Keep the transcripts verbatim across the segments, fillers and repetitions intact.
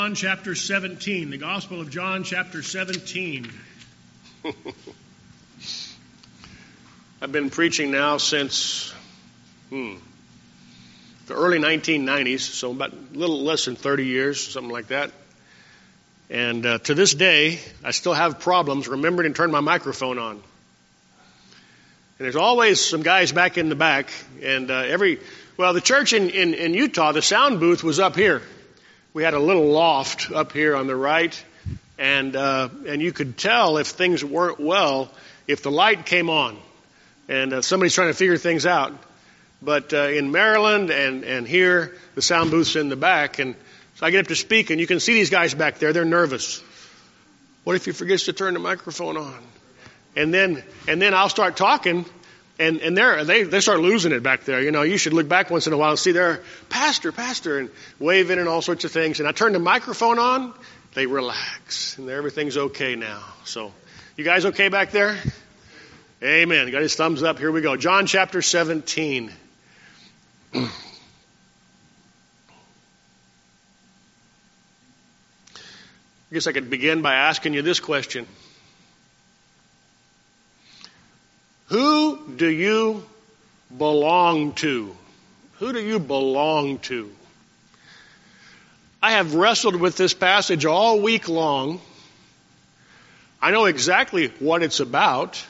John chapter seventeen, the Gospel of John chapter seventeen. I've been preaching now since hmm, the early nineteen nineties, so about a little less than thirty years, something like that. And uh, to this day, I still have problems remembering to turn my microphone on. And there's always some guys back in the back, and uh, every, well, the church in, in, in Utah, the sound booth was up here. We had a little loft up here on the right, and uh, and you could tell if things weren't well if the light came on, and uh, somebody's trying to figure things out. But uh, in Maryland and, and here, the sound booth's in the back, and so I get up to speak, and you can see these guys back there. They're nervous. What if he forgets to turn the microphone on? And then and then I'll start talking, and and they're, they they start losing it back there. You know, you should look back once in a while and see they're pastor, pastor, and waving and all sorts of things. And I turn the microphone on, they relax, and everything's okay now. So, you guys okay back there? Amen. Got his thumbs up. Here we go. John chapter seventeen. I guess I could begin by asking you this question. Who do you belong to? Who do you belong to? I have wrestled with this passage all week long. I know exactly what it's about.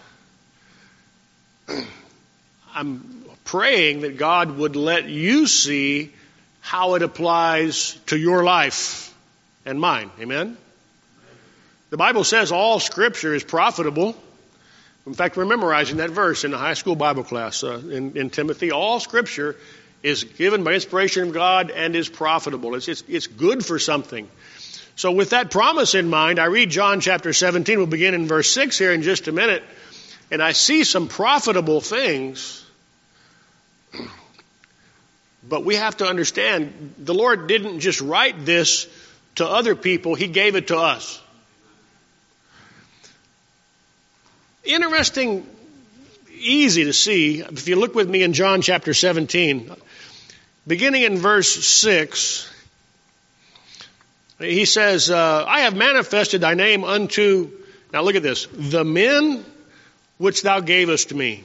I'm praying that God would let you see how it applies to your life and mine. Amen? The Bible says all Scripture is profitable. In fact, we're memorizing that verse in the high school Bible class uh, in, in Timothy. All Scripture is given by inspiration of God and is profitable. It's, it's, it's good for something. So with that promise in mind, I read John chapter seventeen. We'll begin in verse six here in just a minute. And I see some profitable things. But we have to understand, the Lord didn't just write this to other people. He gave it to us. Interesting, easy to see. If you look with me in John chapter seventeen, beginning in verse six, he says, uh, I have manifested thy name unto, now look at this, the men which thou gavest me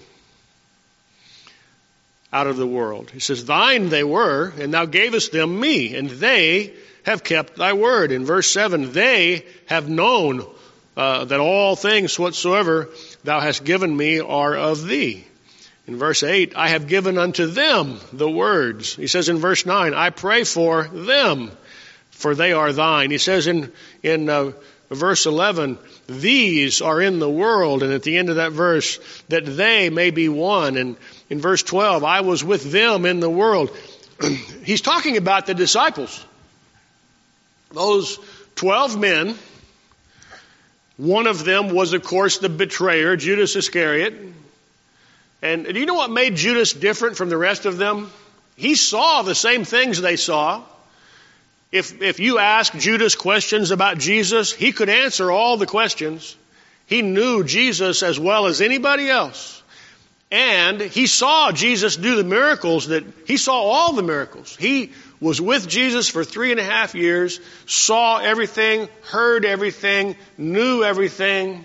out of the world. He says, thine they were, and thou gavest them me, and they have kept thy word. In verse seven, they have known Uh, that all things whatsoever thou hast given me are of thee. In verse eight, I have given unto them the words. He says in verse nine, I pray for them, for they are thine. He says in, in uh, verse eleven, these are in the world. And at the end of that verse, that they may be one. And in verse twelve, I was with them in the world. He's talking about the disciples. Those twelve men. One of them was, of course, the betrayer, Judas Iscariot. And do you know what made Judas different from the rest of them? He saw the same things they saw. If, if you asked Judas questions about Jesus, he could answer all the questions. He knew Jesus as well as anybody else. And he saw Jesus do the miracles that, he saw all the miracles. He was with Jesus for three and a half years, saw everything, heard everything, knew everything.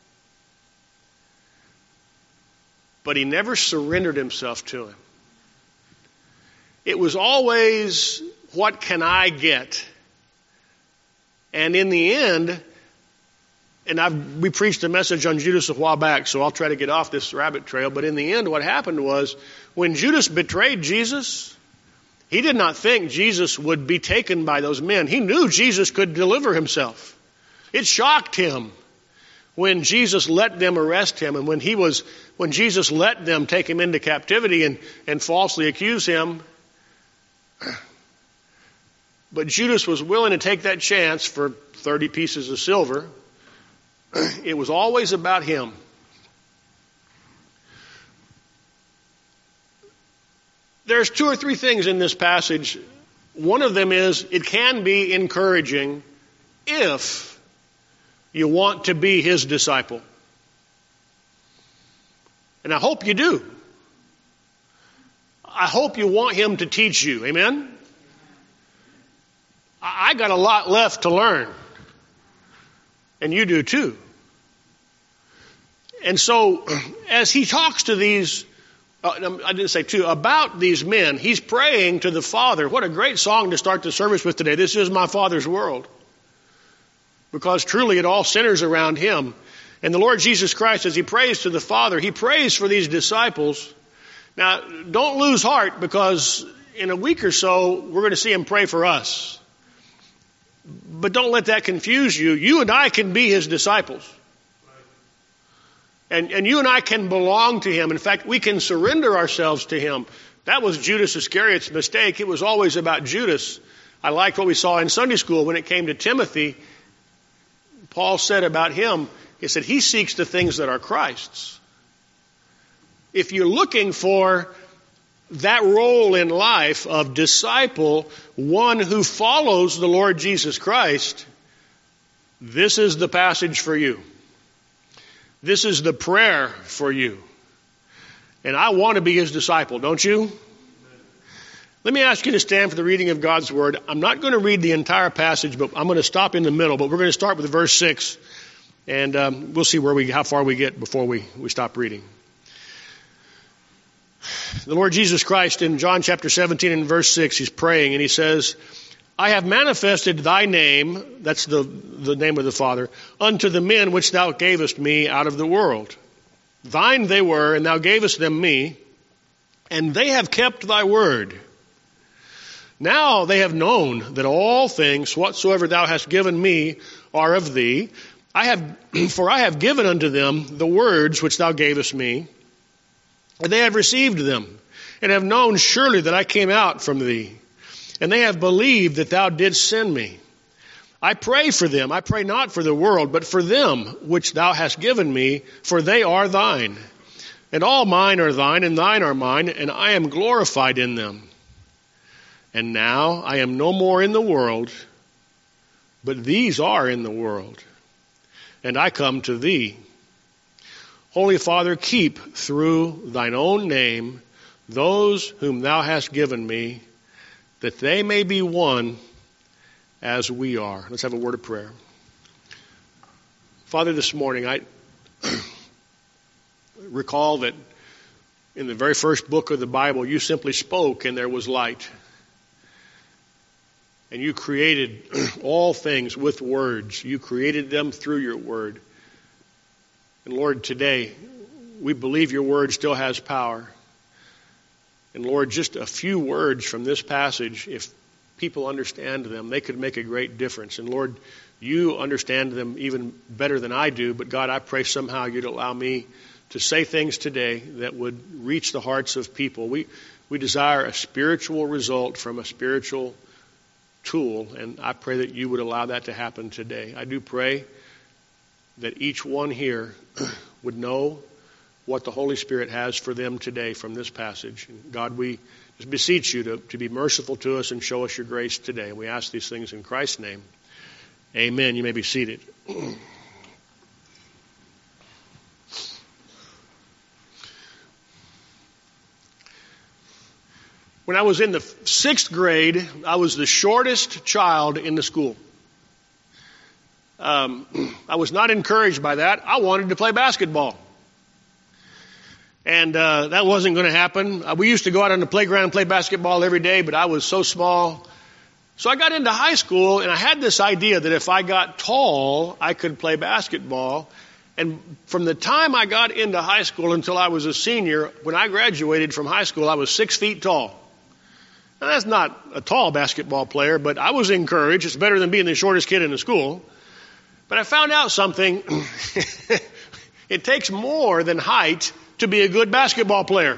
But he never surrendered himself to him. It was always, what can I get? And in the end, and I've, we preached a message on Judas a while back, so I'll try to get off this rabbit trail. But in the end, what happened was, when Judas betrayed Jesus, he did not think Jesus would be taken by those men. He knew Jesus could deliver himself. It shocked him when Jesus let them arrest him, and when he was, when Jesus let them take him into captivity and, and falsely accuse him. But Judas was willing to take that chance for thirty pieces of silver. It was always about him. There's two or three things in this passage. One of them is, it can be encouraging if you want to be his disciple. And I hope you do. I hope you want him to teach you. Amen? I got a lot left to learn. And you do too. And so, as he talks to these, uh, I didn't say two, about these men, he's praying to the Father. What a great song to start the service with today. This is my Father's world. Because truly it all centers around him. And the Lord Jesus Christ, as he prays to the Father, he prays for these disciples. Now, don't lose heart, because in a week or so, we're going to see him pray for us. But don't let that confuse you. You and I can be his disciples. And, and you and I can belong to him. In fact, we can surrender ourselves to him. That was Judas Iscariot's mistake. It was always about Judas. I liked what we saw in Sunday school when it came to Timothy. Paul said about him, he said, he seeks the things that are Christ's. If you're looking for that role in life of disciple, one who follows the Lord Jesus Christ, this is the passage for you. This is the prayer for you. And I want to be his disciple, don't you? Let me ask you to stand for the reading of God's word. I'm not going to read the entire passage, but I'm going to stop in the middle. But we're going to start with verse six, and um, we'll see where we, how far we get before we, we stop reading. The Lord Jesus Christ in John chapter seventeen and verse six, he's praying, and he says, I have manifested thy name, that's the, the name of the Father, unto the men which thou gavest me out of the world. Thine they were, and thou gavest them me, and they have kept thy word. Now they have known that all things whatsoever thou hast given me are of thee. I have, for I have given unto them the words which thou gavest me, and they have received them, and have known surely that I came out from thee. And they have believed that thou didst send me. I pray for them. I pray not for the world, but for them which thou hast given me, for they are thine. And all mine are thine, and thine are mine, and I am glorified in them. And now I am no more in the world, but these are in the world. And I come to thee. Holy Father, keep through thine own name those whom thou hast given me, that they may be one as we are. Let's have a word of prayer. Father, this morning I recall that in the very first book of the Bible, you simply spoke and there was light. And you created all things with words. You created them through your word. And Lord, today we believe your word still has power. And Lord, just a few words from this passage, if people understand them, they could make a great difference. And Lord, you understand them even better than I do. But God, I pray somehow you'd allow me to say things today that would reach the hearts of people. We, we desire a spiritual result from a spiritual tool. And I pray that you would allow that to happen today. I do pray that each one here would know what the Holy Spirit has for them today from this passage. And God, we just beseech you to, to be merciful to us and show us your grace today. We ask these things in Christ's name. Amen. You may be seated. When I was in the sixth grade, I was the shortest child in the school. Um, I was not encouraged by that. I wanted to play basketball. And uh, that wasn't going to happen. Uh, we used to go out on the playground and play basketball every day, but I was so small. So I got into high school, and I had this idea that if I got tall, I could play basketball. And from the time I got into high school until I was a senior, when I graduated from high school, I was six feet tall. Now, that's not a tall basketball player, but I was encouraged. It's better than being the shortest kid in the school. But I found out something. It takes more than height to be a good basketball player.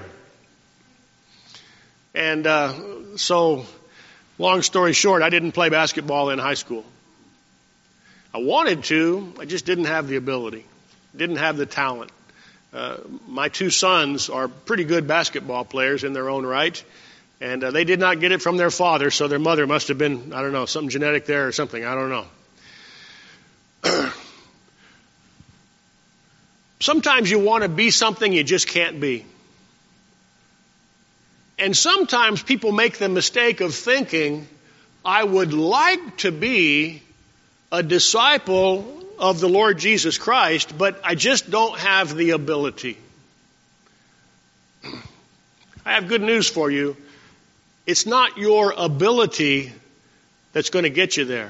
And uh, so, long story short, I didn't play basketball in high school. I wanted to, I just didn't have the ability, didn't have the talent. Uh, my two sons are pretty good basketball players in their own right, and uh, they did not get it from their father, so their mother must have been, I don't know, something genetic there or something, I don't know. Sometimes you want to be something you just can't be. And sometimes people make the mistake of thinking, I would like to be a disciple of the Lord Jesus Christ, but I just don't have the ability. I have good news for you. It's not your ability that's going to get you there.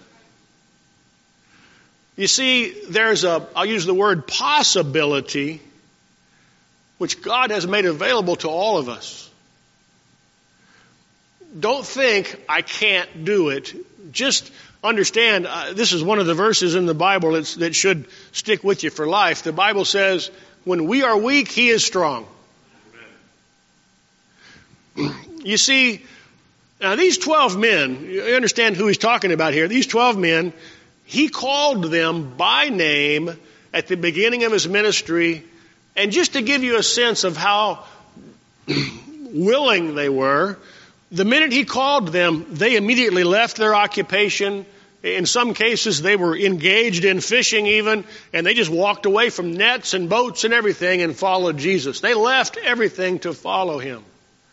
You see, there's a, I'll use the word possibility, which God has made available to all of us. Don't think I can't do it. Just understand, uh, this is one of the verses in the Bible that's, that should stick with you for life. The Bible says, when we are weak, He is strong. Amen. You see, now these twelve men, you understand who He's talking about here. These twelve men, He called them by name at the beginning of His ministry. And just to give you a sense of how willing they were, the minute He called them, they immediately left their occupation. In some cases, they were engaged in fishing even, and they just walked away from nets and boats and everything and followed Jesus. They left everything to follow Him.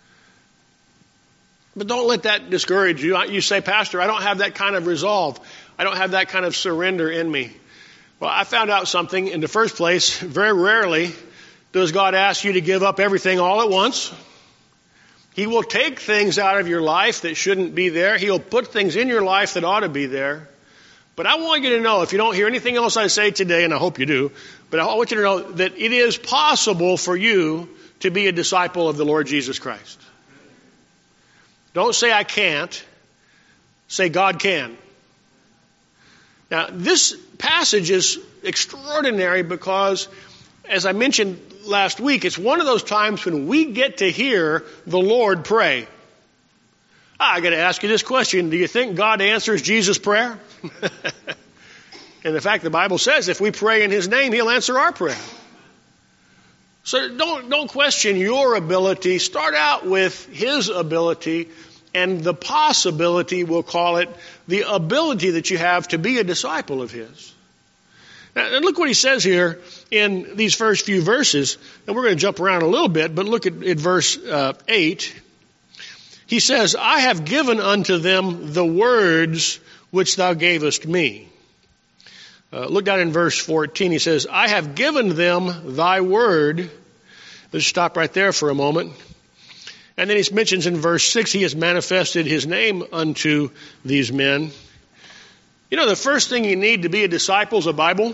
But don't let that discourage you. You say, Pastor, I don't have that kind of resolve. I don't have that kind of surrender in me. Well, I found out something. In the first place, very rarely does God ask you to give up everything all at once. He will take things out of your life that shouldn't be there. He'll put things in your life that ought to be there. But I want you to know, if you don't hear anything else I say today, and I hope you do, but I want you to know that it is possible for you to be a disciple of the Lord Jesus Christ. Don't say I can't. Say God can. Now, this passage is extraordinary because, as I mentioned last week, it's one of those times when we get to hear the Lord pray. Ah, I got to ask you this question. Do you think God answers Jesus' prayer? And in fact, the Bible says if we pray in His name, He'll answer our prayer. So don't, don't question your ability. Start out with His ability and the possibility, we'll call it, the ability that you have to be a disciple of His. Now, and look what He says here in these first few verses. And we're going to jump around a little bit, but look at, at verse uh, eight. He says, I have given unto them the words which thou gavest me. Uh, look down in verse fourteen. He says, I have given them thy word. Let's stop right there for a moment. And then he mentions in verse six, He has manifested His name unto these men. You know, the first thing you need to be a disciple is a Bible.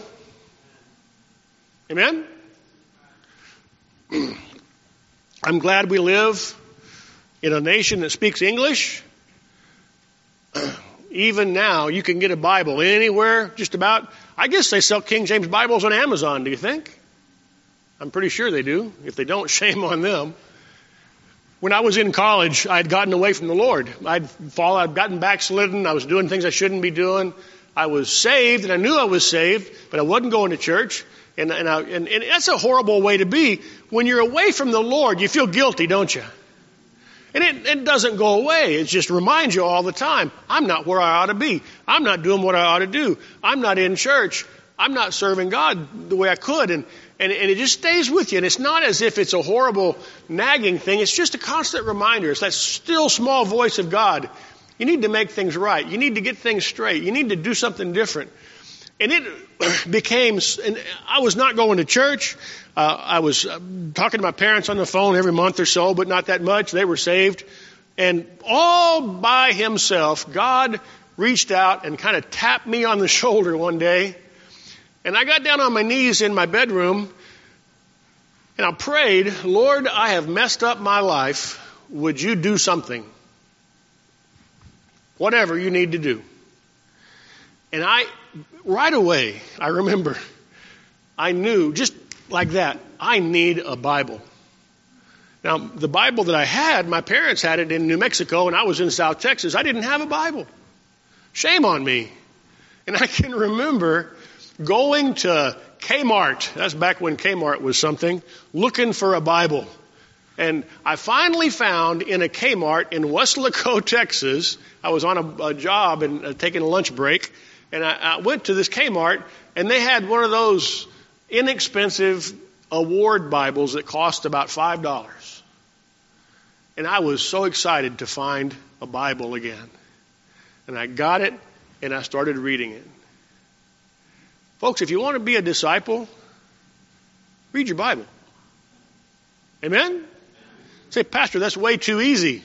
Amen? I'm glad we live in a nation that speaks English. Even now, you can get a Bible anywhere, just about. I guess they sell King James Bibles on Amazon, do you think? I'm pretty sure they do. If they don't, shame on them. When I was in college, I had gotten away from the Lord. I'd fall, I'd gotten backslidden. I was doing things I shouldn't be doing. I was saved, and I knew I was saved, but I wasn't going to church. And, and, I, and, and that's a horrible way to be. When you're away from the Lord, you feel guilty, don't you? And it, it doesn't go away. It just reminds you all the time, I'm not where I ought to be. I'm not doing what I ought to do. I'm not in church. I'm not serving God the way I could. And, and, and it just stays with you. And it's not as if it's a horrible nagging thing. It's just a constant reminder. It's that still small voice of God. You need to make things right. You need to get things straight. You need to do something different. And it became, and I was not going to church. Uh, I was uh, talking to my parents on the phone every month or so, but not that much. They were saved. And all by Himself, God reached out and kind of tapped me on the shoulder one day. And I got down on my knees in my bedroom and I prayed, Lord, I have messed up my life. Would you do something? Whatever you need to do. And I, right away, I remember, I knew, just like that, I need a Bible. Now, the Bible that I had, my parents had it in New Mexico, and I was in South Texas. I didn't have a Bible. Shame on me. And I can remember going to Kmart, that's back when Kmart was something, looking for a Bible. And I finally found in a Kmart in Weslaco, Texas, I was on a, a job and uh, taking a lunch break, and I, I went to this Kmart, and they had one of those inexpensive award Bibles that cost about five dollars. And I was so excited to find a Bible again. And I got it, and I started reading it. Folks, if you want to be a disciple, read your Bible. Amen? Say, Pastor, that's way too easy.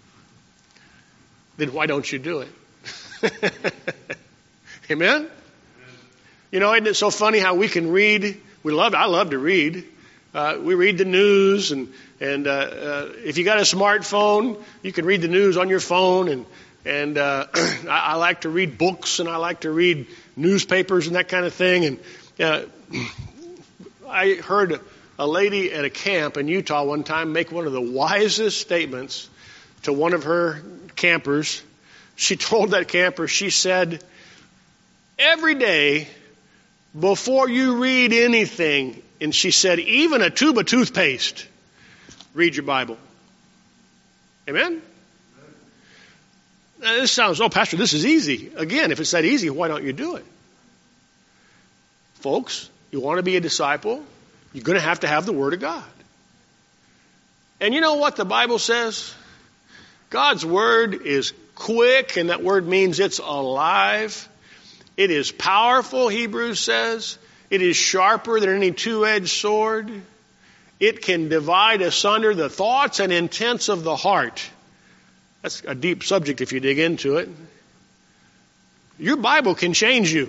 Then why don't you do it? Amen? You know, isn't it so funny how we can read? We love, I love to read. Uh, we read the news, and and uh, uh, if you got a smartphone, you can read the news on your phone. And and uh, I, I like to read books, and I like to read newspapers and that kind of thing. And uh, I heard a lady at a camp in Utah one time make one of the wisest statements to one of her campers. She told that camper, she said, every day before you read anything, and she said, even a tube of toothpaste, read your Bible. Amen? Now, this sounds, oh, Pastor, this is easy. Again, if it's that easy, why don't you do it? Folks, you want to be a disciple, you're going to have to have the Word of God. And you know what the Bible says? God's Word is quick, and that word means it's alive. It is powerful, Hebrews says. It is sharper than any two-edged sword. It can divide asunder the thoughts and intents of the heart. That's a deep subject if you dig into it. Your Bible can change you.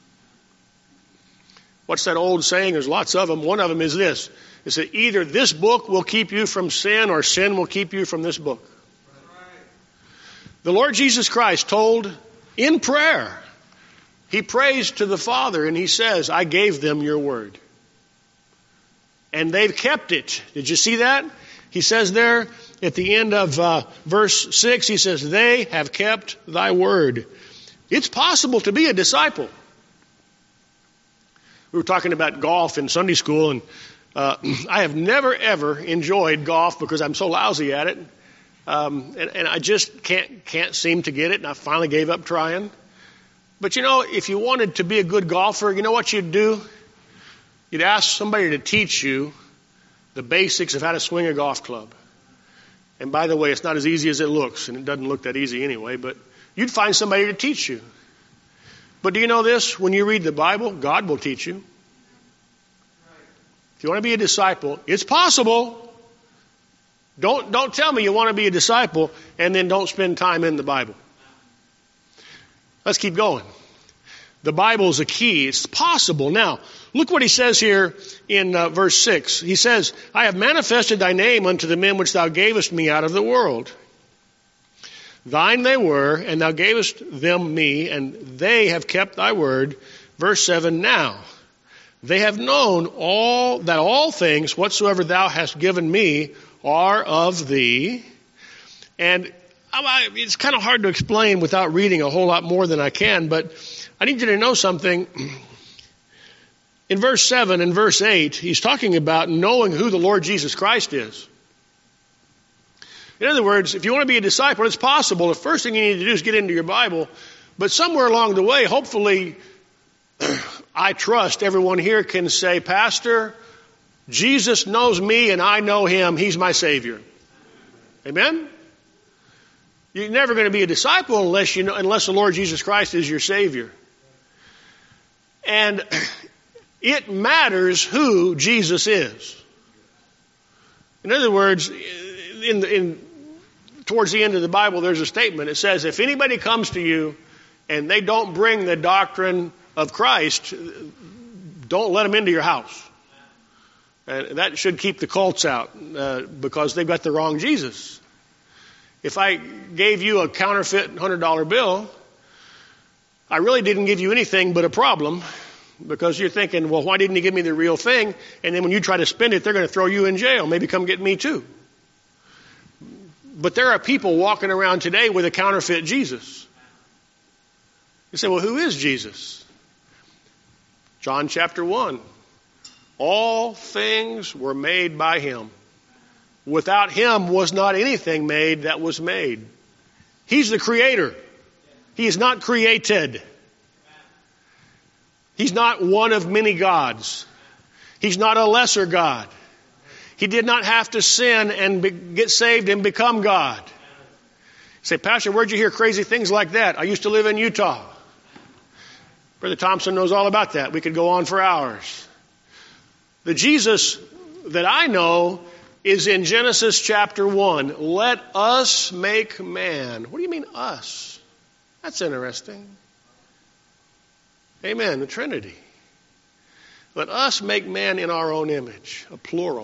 What's that old saying? There's lots of them. One of them is this. It's that either this book will keep you from sin or sin will keep you from this book. The Lord Jesus Christ told in prayer, He prays to the Father and He says, I gave them your word. And they've kept it. Did you see that? He says there at the end of uh, verse six, He says, they have kept thy word. It's possible to be a disciple. We were talking about golf in Sunday school, and uh, I have never, ever enjoyed golf because I'm so lousy at it. Um, and, and I just can't can't seem to get it, and I finally gave up trying. But you know, if you wanted to be a good golfer, you know what you'd do? You'd ask somebody to teach you the basics of how to swing a golf club. And by the way, it's not as easy as it looks, and it doesn't look that easy anyway, but you'd find somebody to teach you. But do you know this? When you read the Bible, God will teach you. If you want to be a disciple, it's possible. Don't, don't tell me you want to be a disciple and then don't spend time in the Bible. Let's keep going. The Bible is a key. It's possible. Now, look what he says here in uh, verse six. He says, I have manifested thy name unto the men which thou gavest me out of the world. Thine they were, and thou gavest them me, and they have kept thy word. Verse seven, now they have known all that all things whatsoever thou hast given me are of thee. And I, it's kind of hard to explain without reading a whole lot more than I can, but I need you to know something. In verse seven and verse eight, he's talking about knowing who the Lord Jesus Christ is. In other words, if you want to be a disciple, it's possible. The first thing you need to do is get into your Bible. But somewhere along the way, hopefully, I trust everyone here can say, Pastor, Jesus knows me and I know Him. He's my Savior. Amen? You're never going to be a disciple unless you know, unless the Lord Jesus Christ is your Savior. And it matters who Jesus is. In other words, in, in towards the end of the Bible, there's a statement. It says, if anybody comes to you and they don't bring the doctrine of Christ, don't let them into your house. And that should keep the cults out uh, because they've got the wrong Jesus. If I gave you a counterfeit one hundred dollar bill, I really didn't give you anything but a problem because you're thinking, well, why didn't you give me the real thing? And then when you try to spend it, they're going to throw you in jail. Maybe come get me too. But there are people walking around today with a counterfeit Jesus. You say, well, who is Jesus? John chapter one. All things were made by Him. Without Him was not anything made that was made. He's the creator. He is not created. He's not one of many gods. He's not a lesser God. He did not have to sin and be, get saved and become God. Say, Pastor, where'd you hear crazy things like that? I used to live in Utah. Brother Thompson knows all about that. We could go on for hours. The Jesus that I know is in Genesis chapter one. Let us make man. What do you mean us? That's interesting. Amen. The Trinity. Let us make man in our own image. A plural.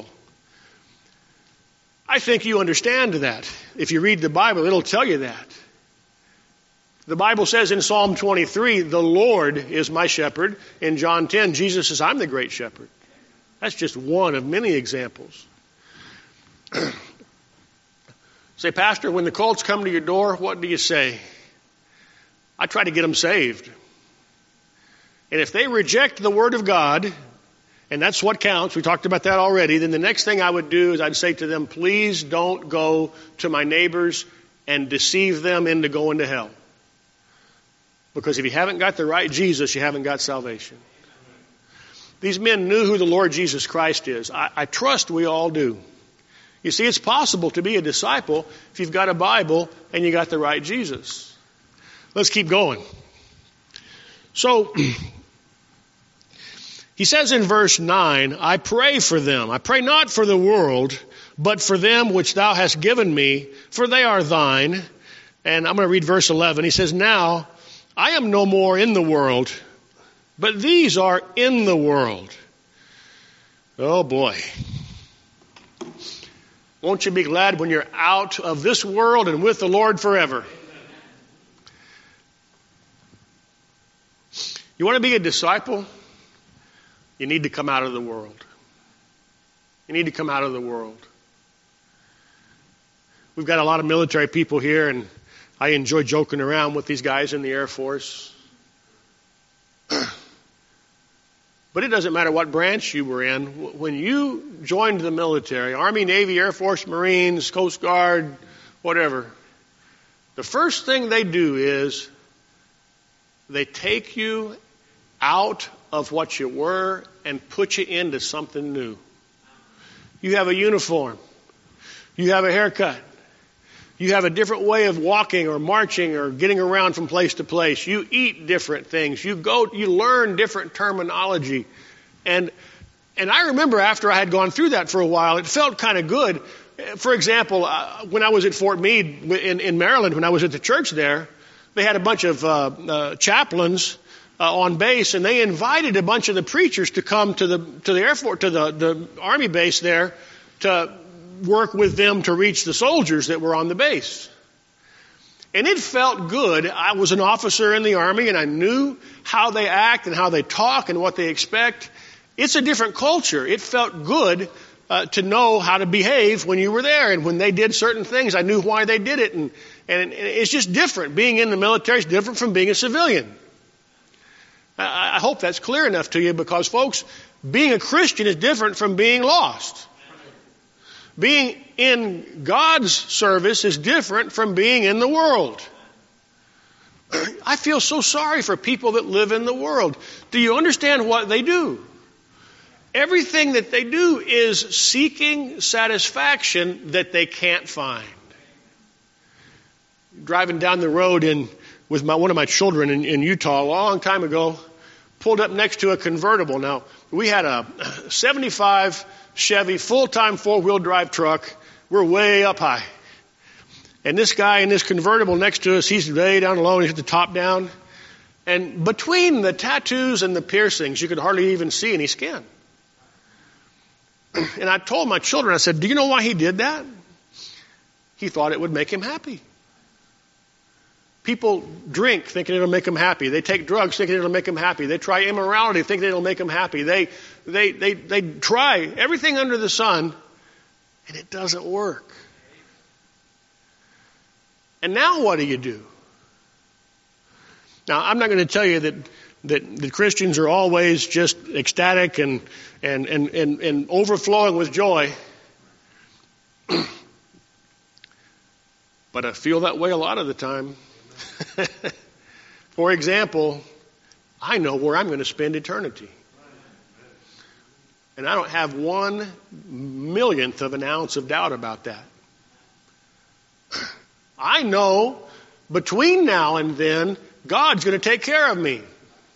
I think you understand that. If you read the Bible, it'll tell you that. The Bible says in Psalm twenty-three, the Lord is my shepherd. In John ten, Jesus says, I'm the great shepherd. That's just one of many examples. Say, Pastor, when the cults come to your door, what do you say? I try to get them saved. And if they reject the Word of God, and that's what counts, we talked about that already, then the next thing I would do is I'd say to them, please don't go to my neighbors and deceive them into going to hell. Because if you haven't got the right Jesus, you haven't got salvation. These men knew who the Lord Jesus Christ is. I, I trust we all do. You see, it's possible to be a disciple if you've got a Bible and you got the right Jesus. Let's keep going. So, he says in verse nine, I pray for them. I pray not for the world, but for them which thou hast given me, for they are thine. And I'm going to read verse eleven. He says, now I am no more in the world, but these are in the world. Oh boy. Won't you be glad when you're out of this world and with the Lord forever? You want to be a disciple? You need to come out of the world. You need to come out of the world. We've got a lot of military people here, and I enjoy joking around with these guys in the Air Force. But it doesn't matter what branch you were in. When you joined the military, Army, Navy, Air Force, Marines, Coast Guard, whatever, the first thing they do is they take you out of what you were and put you into something new. You have a uniform. You have a haircut. You have a different way of walking or marching or getting around from place to place. You eat different things. You go, you learn different terminology. And, and I remember after I had gone through that for a while, it felt kind of good. For example, uh, when I was at Fort Meade in, in Maryland, when I was at the church there, they had a bunch of uh, uh, chaplains uh, on base, and they invited a bunch of the preachers to come to the to the Air Force, to the, the Army base there to work with them to reach the soldiers that were on the base. And it felt good. I was an officer in the Army, and I knew how they act and how they talk and what they expect. It's a different culture. It felt good uh, to know how to behave when you were there. And when they did certain things, I knew why they did it. And, and it's just different. Being in the military is different from being a civilian. I, I hope that's clear enough to you, because, folks, being a Christian is different from being lost. Being in God's service is different from being in the world. I feel so sorry for people that live in the world. Do you understand what they do? Everything that they do is seeking satisfaction that they can't find. Driving down the road in with my, one of my children in, in Utah a long time ago, pulled up next to a convertible. Now, we had a seventy-five Chevy full-time four-wheel drive truck. We're way up high. And this guy in this convertible next to us, he's way down low, he's got the top down. And between the tattoos and the piercings, you could hardly even see any skin. And I told my children, I said, do you know why he did that? He thought it would make him happy. People drink thinking it'll make them happy. They take drugs thinking it'll make them happy. They try immorality thinking it'll make them happy. They, they, they, they try everything under the sun, and it doesn't work. And now what do you do? Now, I'm not going to tell you that, that the Christians are always just ecstatic and, and, and, and, and overflowing with joy. But I feel that way a lot of the time. For example, I know where I'm going to spend eternity. And I don't have one millionth of an ounce of doubt about that. I know between now and then, God's going to take care of me.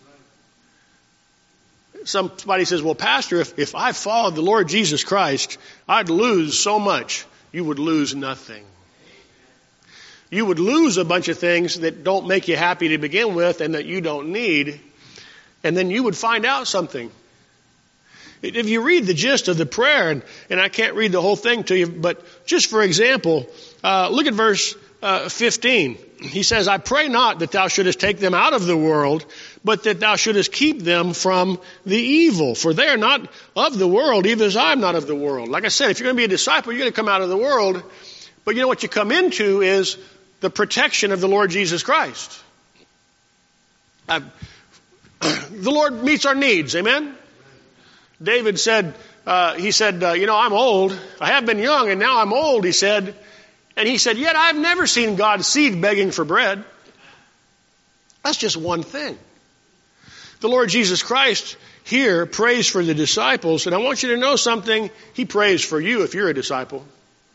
Somebody says, well, Pastor, if, if I followed the Lord Jesus Christ, I'd lose so much. You would lose nothing. You would lose a bunch of things that don't make you happy to begin with and that you don't need. And then you would find out something. If you read the gist of the prayer, and, and I can't read the whole thing to you, but just for example, uh, look at verse uh, fifteen. He says, I pray not that thou shouldest take them out of the world, but that thou shouldest keep them from the evil. For they are not of the world, even as I am not of the world. Like I said, if you're going to be a disciple, you're going to come out of the world. But you know what you come into is the protection of the Lord Jesus Christ. Uh, the Lord meets our needs. Amen? David said, uh, he said, uh, you know, I'm old. I have been young and now I'm old, he said. And he said, yet I've never seen God's seed begging for bread. That's just one thing. The Lord Jesus Christ here prays for the disciples. And I want you to know something. He prays for you if you're a disciple.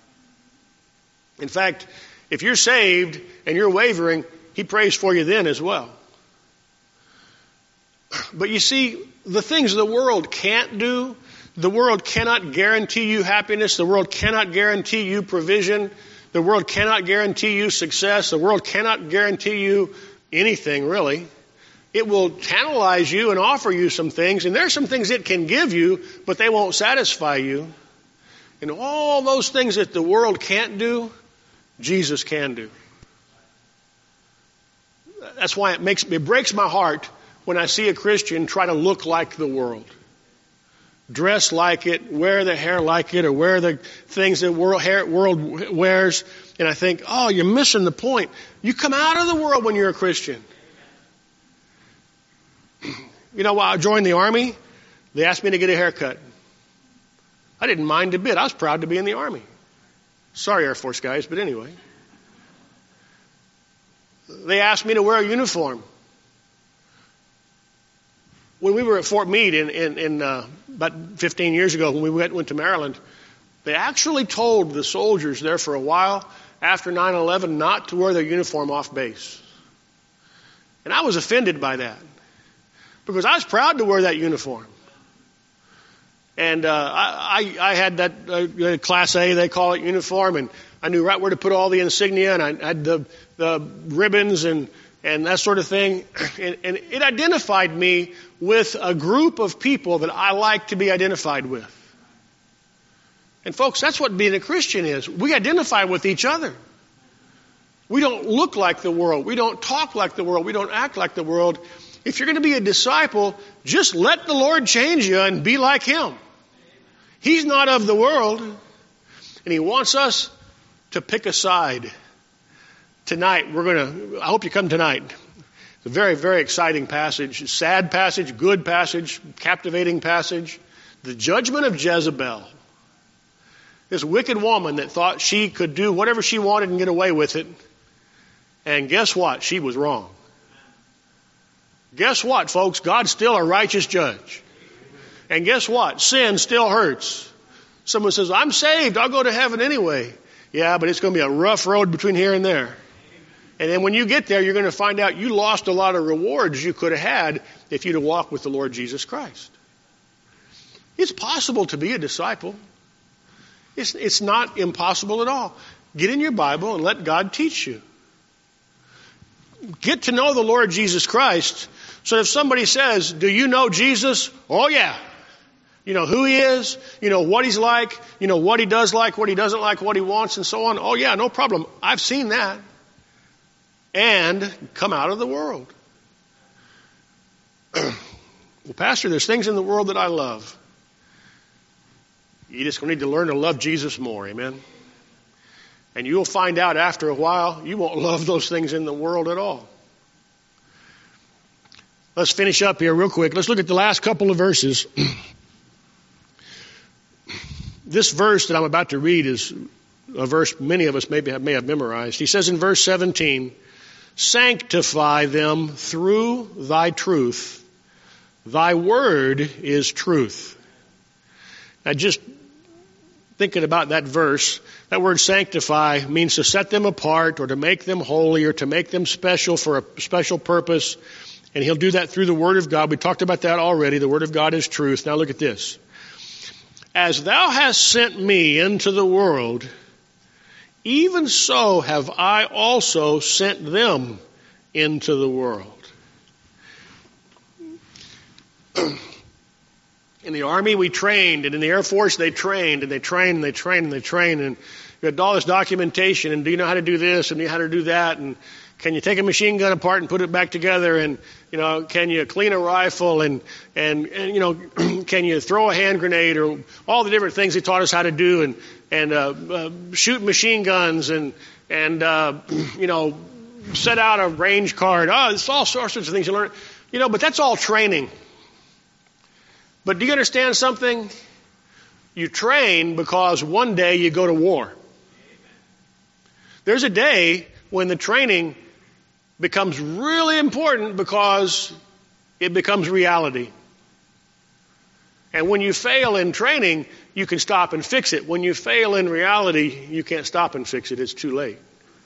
In fact, if you're saved and you're wavering, he prays for you then as well. But you see, the things the world can't do, the world cannot guarantee you happiness. The world cannot guarantee you provision. The world cannot guarantee you success. The world cannot guarantee you anything, really. It will tantalize you and offer you some things, and there's some things it can give you, but they won't satisfy you. And all those things that the world can't do, Jesus can do. That's why it makes it breaks my heart when I see a Christian try to look like the world. Dress like it, wear the hair like it, or wear the things that world, hair, world wears. And I think, oh, you're missing the point. You come out of the world when you're a Christian. You know, while I joined the Army, they asked me to get a haircut. I didn't mind a bit. I was proud to be in the Army. Sorry, Air Force guys, but anyway. They asked me to wear a uniform. When we were at Fort Meade in, in, in uh, about fifteen years ago, when we went, went to Maryland, they actually told the soldiers there for a while after nine eleven not to wear their uniform off base. And I was offended by that because I was proud to wear that uniform. And uh, I, I, I had that uh, Class A, they call it, uniform, and I knew right where to put all the insignia, and I had the, the ribbons and and that sort of thing. And, and it identified me with a group of people that I like to be identified with. And folks, that's what being a Christian is. We identify with each other. We don't look like the world. We don't talk like the world. We don't act like the world. If you're going to be a disciple, just let the Lord change you and be like Him. He's not of the world. And He wants us to pick a side. Tonight, we're going to, I hope you come tonight. It's a very, very exciting passage. Sad passage, good passage, captivating passage. The judgment of Jezebel. This wicked woman that thought she could do whatever she wanted and get away with it. And guess what? She was wrong. Guess what, folks? God's still a righteous judge. And guess what? Sin still hurts. Someone says, I'm saved. I'll go to heaven anyway. Yeah, but it's going to be a rough road between here and there. And then when you get there, you're going to find out you lost a lot of rewards you could have had if you'd have walked with the Lord Jesus Christ. It's possible to be a disciple. It's, it's not impossible at all. Get in your Bible and let God teach you. Get to know the Lord Jesus Christ. So if somebody says, do you know Jesus? Oh, yeah. You know who He is. You know what He's like. You know what He does like, what He doesn't like, what He wants, and so on. Oh, yeah, no problem. I've seen that. And come out of the world. Well, Pastor, there's things in the world that I love. You just need to learn to love Jesus more. Amen. And you'll find out after a while you won't love those things in the world at all. Let's finish up here real quick. Let's look at the last couple of verses. This verse that I'm about to read is a verse many of us maybe have, may have memorized. He says in verse seventeen, sanctify them through thy truth. Thy word is truth. Now just thinking about that verse. That word sanctify means to set them apart or to make them holy or to make them special for a special purpose. And he'll do that through the Word of God. We talked about that already. The Word of God is truth. Now look at this. As thou hast sent me into the world, even so have I also sent them into the world. In the Army, we trained, and in the Air Force, they trained, and they trained, and they trained, and they trained, and you had all this documentation, and do you know how to do this, and do you know how to do that, and can you take a machine gun apart and put it back together, and, you know, can you clean a rifle, and, and, and you know, can you throw a hand grenade, or all the different things they taught us how to do, and, and uh, uh, shoot machine guns, and, and uh, you know, set out a range card. Oh, it's all sorts of things you learn. You know, but that's all training. But do you understand something? You train because one day you go to war. There's a day when the training becomes really important because it becomes reality. And when you fail in training, you can stop and fix it. When you fail in reality, you can't stop and fix it. It's too late.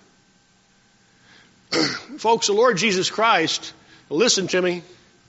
Folks, the Lord Jesus Christ, listen to me.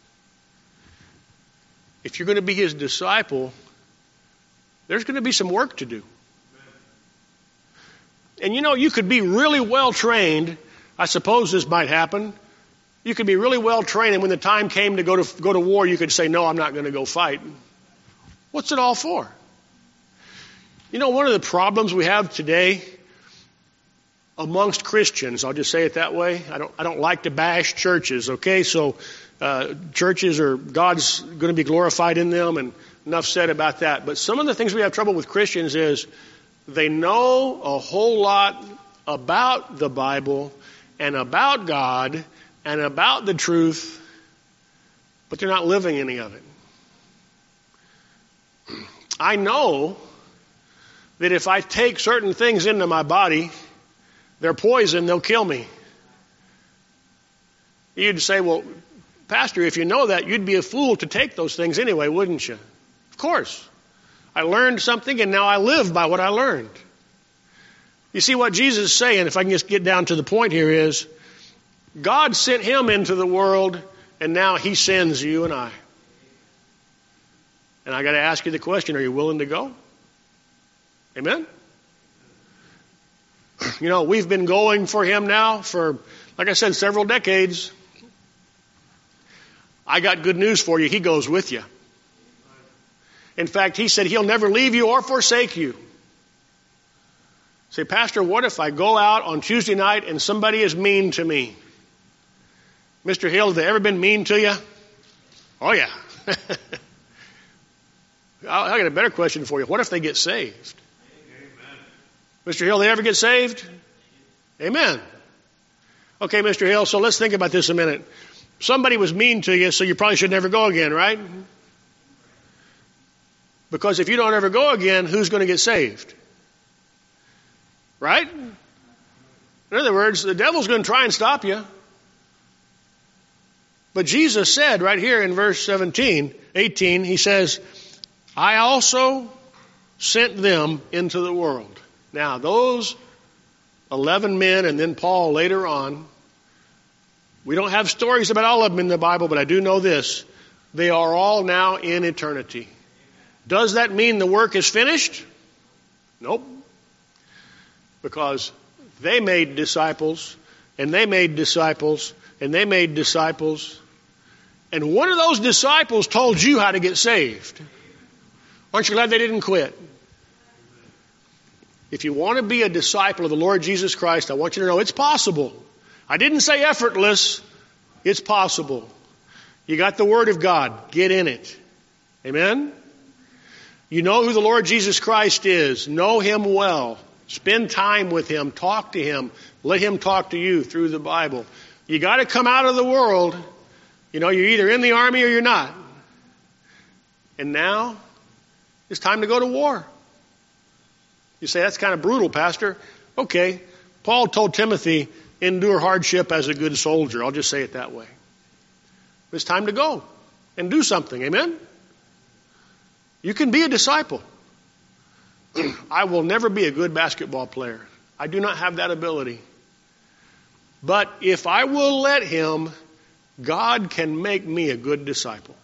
If you're going to be his disciple, there's going to be some work to do. And you know, you could be really well trained. I suppose this might happen. You could be really well trained, and when the time came to go to go to war, you could say, no, I'm not going to go fight. What's it all for? You know, one of the problems we have today amongst Christians, I'll just say it that way. I don't I don't like to bash churches, okay? So uh, churches are, God's going to be glorified in them, and enough said about that. But some of the things we have trouble with Christians is they know a whole lot about the Bible and about God and about the truth, but they're not living any of it. I know that if I take certain things into my body, they're poison, they'll kill me. You'd say, well, Pastor, if you know that, you'd be a fool to take those things anyway, wouldn't you? Of course. I learned something, and now I live by what I learned. You see, what Jesus is saying, if I can just get down to the point here, is God sent him into the world, and now he sends you and I. And I got to ask you the question, are you willing to go? Amen? You know, we've been going for him now for, like I said, several decades. I got good news for you. He goes with you. In fact, he said he'll never leave you or forsake you. Say, Pastor, what if I go out on Tuesday night and somebody is mean to me? Mister Hill, have they ever been mean to you? Oh, yeah. I got a better question for you. What if they get saved? Amen. Mister Hill, they ever get saved? Amen. Okay, Mister Hill, so let's think about this a minute. Somebody was mean to you, so you probably should never go again, right? Because if you don't ever go again, who's going to get saved? Right? In other words, the devil's going to try and stop you. But Jesus said right here in verse seventeen, eighteen, he says, I also sent them into the world. Now, those eleven men and then Paul later on, we don't have stories about all of them in the Bible, but I do know this. They are all now in eternity. Does that mean the work is finished? Nope. Because they made disciples, and they made disciples, and they made disciples. And one of those disciples told you how to get saved. Aren't you glad they didn't quit? If you want to be a disciple of the Lord Jesus Christ, I want you to know it's possible. I didn't say effortless. It's possible. You got the Word of God. Get in it. Amen? You know who the Lord Jesus Christ is. Know Him well. Spend time with Him. Talk to Him. Let Him talk to you through the Bible. You got to come out of the world. You know, you're either in the army or you're not. And now, it's time to go to war. You say, that's kind of brutal, Pastor. Okay. Paul told Timothy, endure hardship as a good soldier. I'll just say it that way. It's time to go and do something. Amen? You can be a disciple. I will never be a good basketball player. I do not have that ability. But if I will let him, God can make me a good disciple.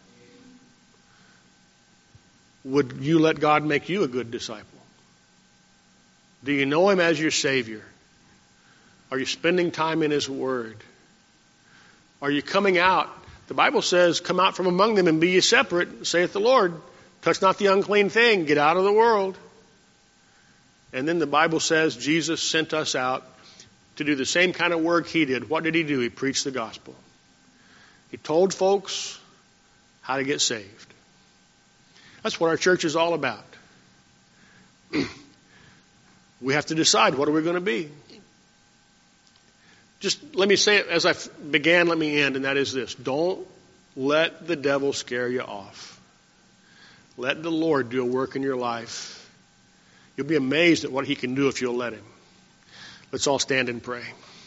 Would you let God make you a good disciple? Do you know him as your Savior? Are you spending time in his word? Are you coming out? The Bible says, come out from among them and be ye separate, saith the Lord. Touch not the unclean thing. Get out of the world. And then the Bible says Jesus sent us out to do the same kind of work he did. What did he do? He preached the gospel. He told folks how to get saved. That's what our church is all about. We have to decide, what are we going to be? Just let me say it as I began, let me end, and that is this. Don't let the devil scare you off. Let the Lord do a work in your life. You'll be amazed at what he can do if you'll let him. Let's all stand and pray.